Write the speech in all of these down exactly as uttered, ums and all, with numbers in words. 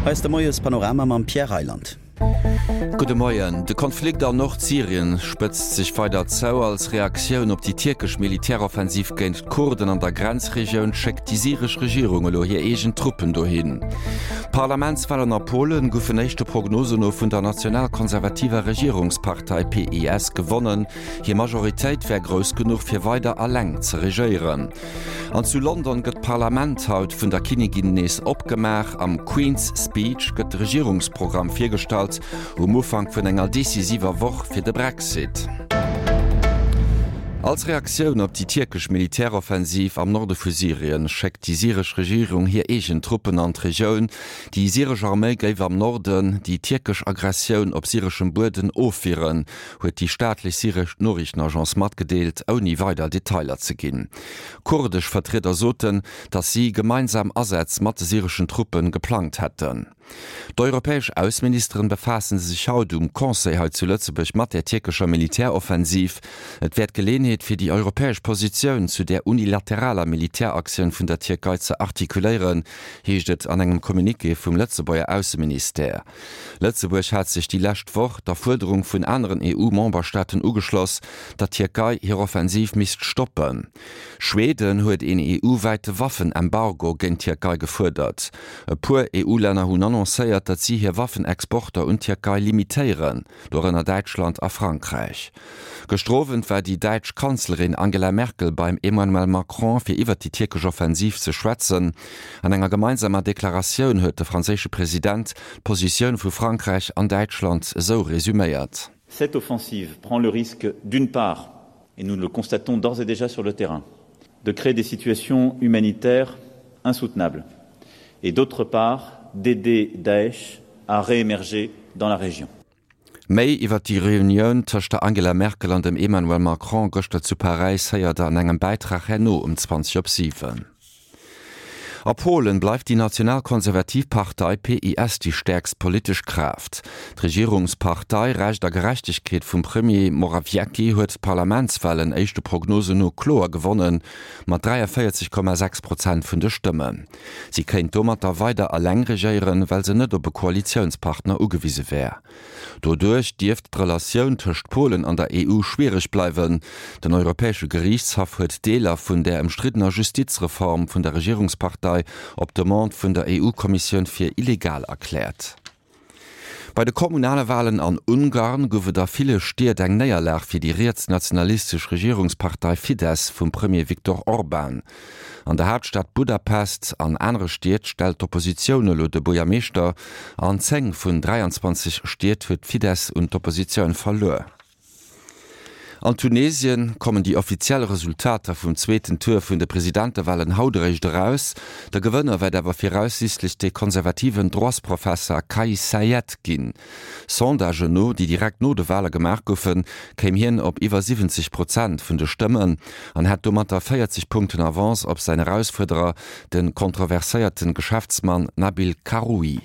Heißt der Moes Panorama am Pierre Eiland. Gute Morgen. Der Konflikt an Nordsyrien spitzt sich weiter zu. Als Reaktion auf die türkische Militäroffensiv gegen Kurden an der Grenzregion schickt die syrische Regierung hier eigene Truppen dahin. Parlamentswahl in Polen goufen nächste Prognose noch von der nationalkonservativen Regierungspartei P I S gewonnen. Hier Majorität wäre groß genug für weiter allein zu regieren. Und zu London wird Parlament heute von der Königin abgemacht. Am Queen's Speech wird das Regierungsprogramm vorgestellt. Um Ufang vun enger decisiver Woch fir de Brexit. Als Reaktion auf die türkische Militäroffensiv am Norde von Syrien schickt die syrische Regierung hier eigene Truppen an die Region. Die syrische Armee gave am Norden die türkische Aggression auf syrischem Boden aufführen, hat die staatliche syrische Nachrichtenagenz mitgeteilt, ohne weiter Details zu gehen. Kurdisch Vertreter soten, dass sie gemeinsam Einsatz mit den syrischen Truppen geplant hätten. Die europäische Außenministerin befassen sich heute um Conseil heute zu Lützeburg mit der türkischen Militäroffensiv. Es wird Gelegenheit für die europäische Position zu der unilateralen Militäraktion von der Türkei zu artikulieren, heißt es an einem Kommuniqué vom Lützeburger Außenminister. Lützeburg hat sich die letzte Woche der Forderung von anderen E U-Memberstaaten angeschlossen, dass die Türkei ihre Offensiv misst stoppen. Schweden hat ein E U-weite Waffenembargo gegen die Türkei gefordert. Ein paar E U-Länder haben annonciert, dass sie hier Waffenexporte und Türkei limitieren, darunter Deutschland und Frankreich. Gestroffen war die deutsche Kanzlerin Angela Merkel beim Emmanuel Macron für über die türkische Offensiv zu schwätzen. An einer gemeinsamen Deklaration hat der französische Präsident die Position für Frankreich und Deutschland so resümiert. Cette offensive prend le risque, d'une part, et nous le constatons d'ores et déjà sur le terrain, de créer des situations humanitaires insoutenables, et d'autre part, d'aider Daesh à réémerger dans la région. Mei iwwer die Reunion tëcht der Angela Merkel an dem Emmanuel Macron gochte zu Paris heier an engem Beitrag henno um zwanzig op sieben. A Polen bleibt die Nationalkonservativpartei P I S die stärkst politisch Kraft. Die Regierungspartei reicht der Gerechtigkeit vom Premier Morawiecki huet Parlamentswahlen echte Prognose no klar gewonnen, mat dreiundvierzig Komma sechs Prozent vun de Stimmen. Sie kennt dommerter weiter allein regieren, weil se net op be Koalitionspartner ugewiese wär. Dodurch dirft d' Relation tëcht Polen an der E U schwierig bleiwen. Den Europäische Gerichtshof huet Deler vun der umstrittener Justizreform vun der Regierungspartei op Demand vun der E U-Kommission fir illegal erklärt. Bei de kommunale Wahlen an Ungarn gowe da viele Stiert eng Näierlach fir die rechtsnationalistische Regierungspartei Fidesz vum Premier Viktor Orbán. An der Hauptstadt Budapest an andere Stiert stellt Oppositionune lo de Bürgermeister an zehn vun dreiundzwanzig Stiert huet Fidesz und d'Opposition verlor. An Tunesien kommen die offiziellen Resultate vom zweiten Tour von der Präsidentenwahlen hauterecht raus. Der Gewinner wird aber voraussichtlich der konservativen Droitsprofessor Kais Saied gehen. Sondage no, die direkt no de Wahlen gemacht haben, kämen hin auf über siebzig Prozent von den Stimmen und hat damit vierzig Punkte Avance auf seinen Herausforderer, den kontroversierten Geschäftsmann Nabil Karoui.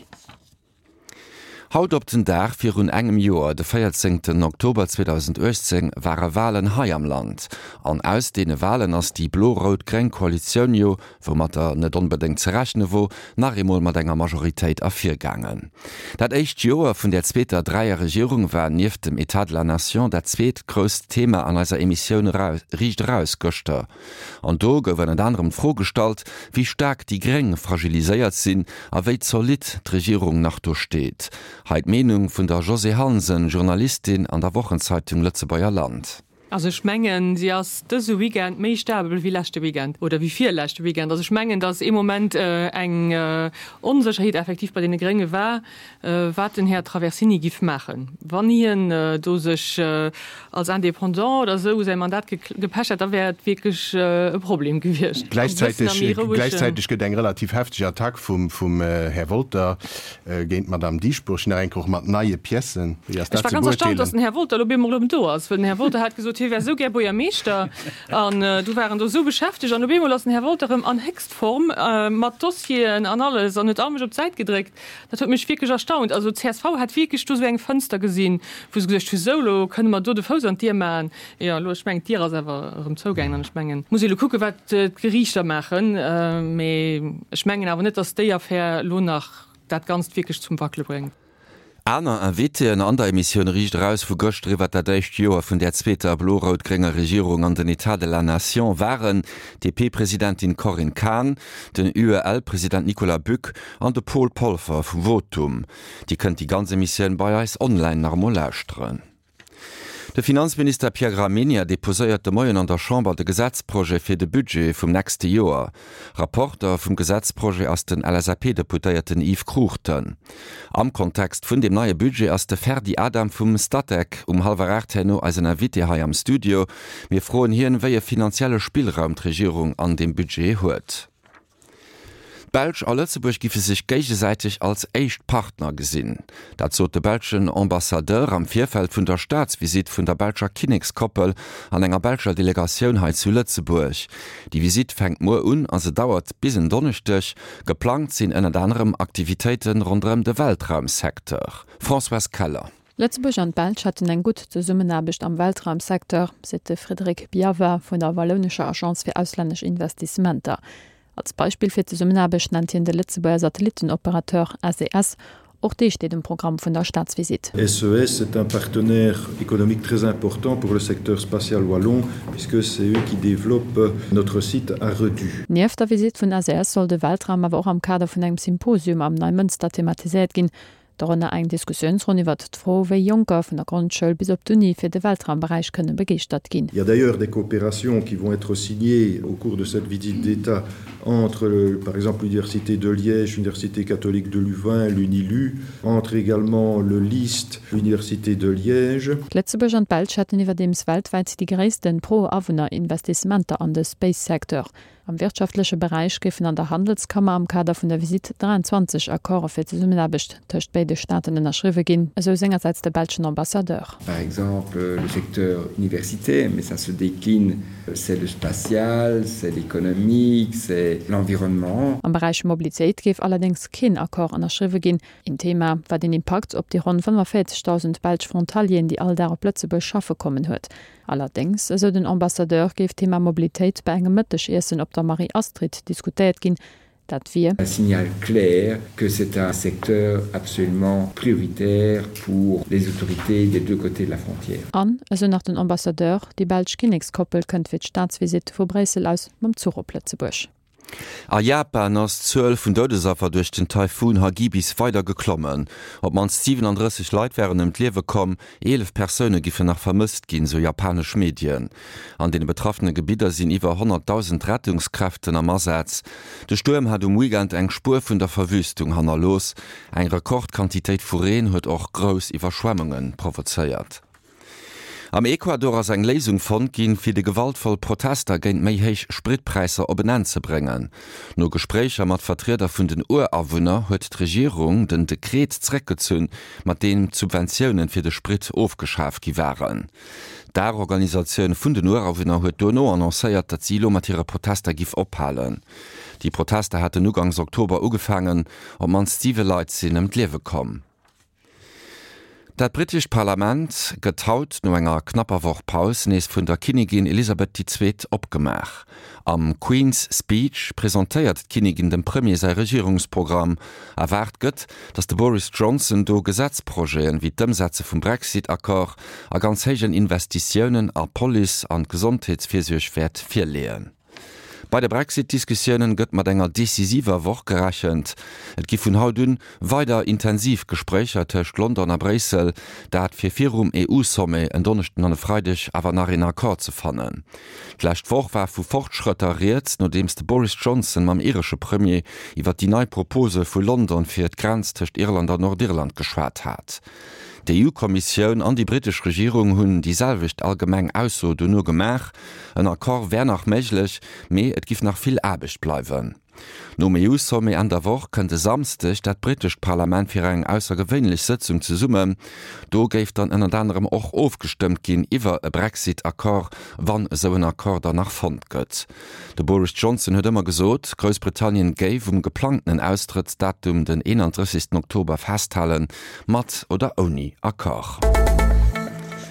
Haut op den Dach fir hun engem Joer de vierzehnten Oktober zweitausendachtzehn waren Wahlen hai am Land. An aus dee Wahlen ass die blo-rot-greng-Koalitionio, wo mat er net unbedingt zerrechne wo, nach emol mat enger Majoritéit afirgangen. Dat echt Joer vun der zweter dreier Regierung war nief dem Etat de la Nation dat zweetgröst Thema an eiser Emissionioun riecht rausgëchter. An do gowen et anderem frohstalt, wie stark die Greng fragiliséiert sinn, a wéi solid d'Regierung nach durchsteet. Heit Meinung vun der Jose Hansen, Journalistin an der Wochenzeitung Lützeburger Land. Also schmengen sie as dëse Weekend méi stabel wie lachte Weekend oder wie vier lachte Weekend. Also schmengen dats im Moment äh, eng äh, Unsicherheit effektiv bei den Gringe war, äh, wat den Herr Traversini gif machen. Wann hien äh, do sech äh, als Independant oder so sein Mandat ge gepechert, da wärt wirklich äh, ein Problem gewircht. Gleichzeitig, gleichzeitig geht eng relativ heftiger Attack vom, vom äh, Herr Wolter äh, géint Madame Diespuch einkoch mat neie Pissen. Ich war ganz erstaunt, dass den Herr Wolter lo bim do ass. Den Herr Wolter hat gesagt, war so ger Boer Meester an äh, du waren du so beschäftigt an Bemo lassen Herr Wolterem an Hextform äh, mat Dossien an alles an net armisch op Zeit gedreckt. Dat hat mich wirklich erstaunt. Also C S V hat wirklich du so eng Fenster gesinn, wo gesagt für solo können man do de Fo an Tier man ja lo schmengt Tier selber Zogang an schmengen. Muss ich gucke wat äh, Gerichter machen äh, schmengen aber net dass de Herr lo nach dat ganz wirklich zum Wackle bringen. Aner en Witte en an der Emission riecht raus vu Gocht iwwer der Deicht Joer vun der zweter Blorotgringer Regierung an den Etat de la Nation waren D P-Präsidentin Corinne Kahn, den U E L-Präsident Nicolas Bück an de Paul Polfer vum Votum. Die kënnt die ganze Mission bei eis online normallästren. Der Finanzminister Pierre Gramegna deposéiert de Moien an der Chambre de Gesetzproje fir de Budget vum nächste Joer. Rapporter vum Gesetzproje ass den L S A P-Deputéierten Yves Kruchten. Am Kontext vun dem neue Budget ass de Ferdi Adam vum Statek um halber Ertenno als en Erwitte hai am Studio. Wir froen hien wéi e finanzielle Spielraumregierung an dem Budget huet. Belsch a Lützeburg gife sich gegenseitig als echt Partner gesinn. Dat zo de belschen Ambassadeur am Vierfeld vun der Staatsvisit vun der Belscher Kinigskoppel an enger Belscher Delegationheit zu Lützeburg. Die Visit fängt mo un an se dauert bis in Donnerstag, geplant sinn en anderem Aktivitäten rundrem de Weltraumsektor. François Keller. Lützeburg an Belsch hatten eng gut Zusammenarbeit am Weltraumsektor, sete Frédéric Biaver vun der Wallonischer Agence für ausländsch Investissementer. Als Beispiel fir ze Summenarbeit nennt de Lützeburger Satellitenoperateur S E S, auch die steht im Programm von der Staatsvisit. S E S est un partenaire économique très important pour le secteur spatial wallon, puisque c'est eux qui développent notre site à Redu. Neben der Visit von S E S soll der Weltraum aber auch am Kader von einem Symposium am Neumünster thematisiert gehen. Darunter eng Diskussionsrunde iwwer d'Fro wéi Junker vun der Grundschule bis op d'Uni fir de Weltraumbereich kënne begeert ginn. Il y a d'ailleurs des coopérations qui vont être signées au cours de cette visite d'État entre, le, par exemple, l'Université de Liège, l'Université catholique de Louvain, l'UNILU, entre également le L I S T, l'Université de Liège. Lützeburg an Belsch hatten iwwerdems weltweit die gréissten Pro-Awohner-Investissementer an de Space-Sektor. Am wirtschaftliche Bereich giffen an der Handelskammer am Kader vun der Visit dreiundzwanzig Akkorder fir ze Summenarbeit töcht beide Staaten erschriwe ginn, eso sengerseits der belschen Ambassadeur. Par exemple, le secteur universitaire, mais ça se décline, c'est le spatial, c'est l'économique, c'est l'environnement. Am Bereich Mobilität gif allerdings kein Akkor an erschriwe ginn. In Thema war den Impact op die rund fünfundvierzigtausend Belsch Frontalien, die all derer Plötze beschaffe kommen huet. Allerdings eso den Ambassadeur gef Thema Mobilität bei engem Mëttech Essen op der Marie Astrid diskutiert ginn, dat wir un signal clair que c'est un secteur absolument prioritaire pour les autorités des deux côtés de la frontière. An eso nach den Ambassadeur die Belsch Kinigskoppel kënnt fir d'Staatsvisit vu Bresel aus mam Zuro Plötzebusch. A Japan ass zwölf vun Dodesaffer durch den Taifun Hagibis weiter geklommen. Ob man siebenunddreißig Leiit wären em Liewe kom, elf Persöne gifen nach vermisst gin, so japanisch Medien. An den betroffene Gebieter sinn iwwer hunderttausend Rettungskräften am Ersatz. De Sturm hat um Weekend eng Spur vun der Verwüstung hanner los. Eg Rekordquantitéit Furen huet och gros Iwerschwemmungen provozeiert. Am Ecuador as eng Lesung von ginn fir de gewaltvoll Protester géint méi héich Spritpreiser op benenn ze bringen. No Gesprächer mat Vertreter vun den Urerwunner huet d'Regierung den Dekret zreckgezünn, mat dem Subventionioen fir de Sprit aufgeschafft gi waren. Der Organisationun vun den Urerwunner huet Donno annoncéiert, dat Silo mat ihre Protester gif ophalen. Die Protester hatte nugangs Oktober ugefangen, om man Steve Leiit sinn em Liewe kom. Dat britisch Parlament getaut no enger knapper woch Paus nees vun der Kinigin Elisabeth die Zweet opgemach. Am Queen's Speech präsentéiert Kinigin dem Premier sei Regierungsprogramm, erwart gëtt, dats de Boris Johnson do Gesetzprojeen wie d'Ëmsätze vum Brexit-Akkor a ganz hégen Investitionioen a Poli an Gesundheitsfirsorgwert fir lehen. Bei der Brexit-Diskussionen gëtt mat enger decisiver Woch gerechent. Et gi vun hautun weiter intensiv Gesprächer tëcht London a Bresel, dat fir virum E U-Somme en donnechten an Freidech awer nach en Akkor ze fannen. Glächt woch war vu Fortschrëtter reet, no deems de Boris Johnson mam irsche Premier iwwer die neii Propose vu London fir d Grenz tëcht Irland an Nordirland geschwert hat. Die E U-Kommission an die britische Regierung hunn dieselwicht allgemeng ausso du nur gemach, en Akkor wär nach méiglech, méi et gif nach viel Abicht bleiwen. No E U-Somme an der Woch könnte samstech dat britisch Parlament fir eng aussergewöhnlich Sitzung zu summen. Do geif dann en anderem och aufgestimmt gin iwwer e Brexit-Akkor, wann so een Akkor danach fand gëtt. De Boris Johnson huet immer gesot, Großbritannien geif um geplanten Austrittsdatum den einunddreißigsten Oktober festhalen, mat oder oni Akkor.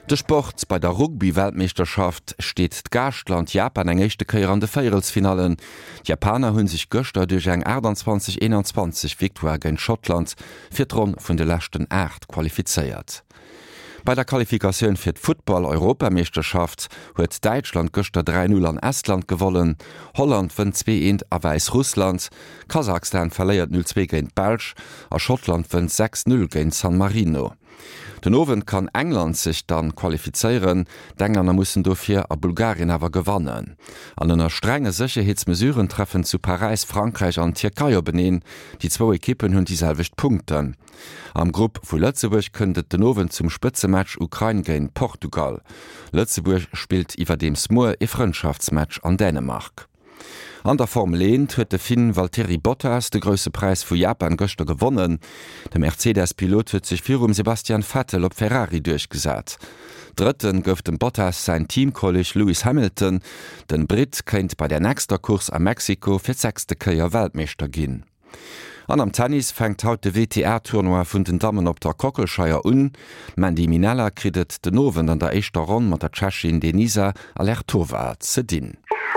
De Sport bei der Rugby-Weltmeisterschaft steht d'Gastland Japan eng echte Käier an de Féielsfinalen. Die Japaner hunn sich Göster duch eng achtundzwanzig einundzwanzig Viktoire gen Schottland fir d'Ron vun de lächten Äert qualifizéiert. Bei der Qualifikation fir d' Football-Europameisterschaft huet Deutschland Göster drei null an Estland gewollen, Holland vun zwei eins a Weißrussland, Kasachstan verléiert null zwei géint Belsch, a Schottland vun sechs null géint San Marino. Den Owen kann England sich dann qualifizieren, Dengerner mussssen dofir a Bulgarien awer gewannen. An ennner strenge Sicherheitsmesuren treffen zu Paris, Frankreich an Türkei beneen, die zwo Ekippen hunn dieselwicht Punkten. Am Grupp vu Lützeburg kënnet den Owen zum Spitzematch Ukraine géint Portugal. Lützeburg spielt iwwer dem Smoor e Freundschaftsmatch an Dänemark. An der Formel eins huet de Finn Valtteri Bottas de grösse Preis vu Japan Göster gewonnen. De Mercedes-Pilot huet sich fir um Sebastian Vettel op Ferrari durchgesat. Dritten gouf dem Bottas sein Teamkolleg Lewis Hamilton, den Brit kennt bei der nächster Kurs a Mexiko fir sechste Käier Weltmeister ginn. An am Tennis fängt haut de W T R-Tournoi vun den Damen op der Kockelscheier un, Mandy Minella kritet den Owen an der eischter Ron mat der Tschechin Denisa Alertova ze din.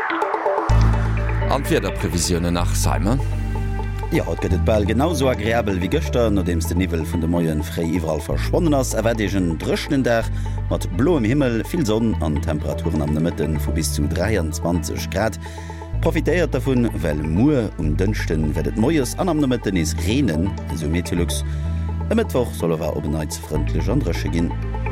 Anfir der Prävisionune nach Simon. Ja, haut gëtt ball genauso agréabel wie gëster, no dems de Nivel vun de Moien fré iwwerall verschwonnen ass, erwerdegen drëchten Dach mat bloem Himmel, vill Sonn an Temperaturen am de Mëtten vu bis zu dreiundzwanzig Grad. Profitéiert davon, well Muer um dënchten werdet Moies an am de Mëtten is Renen, eso Meteorlux. E Mittwoch soll wer op neiz frontndlech anresche ginn.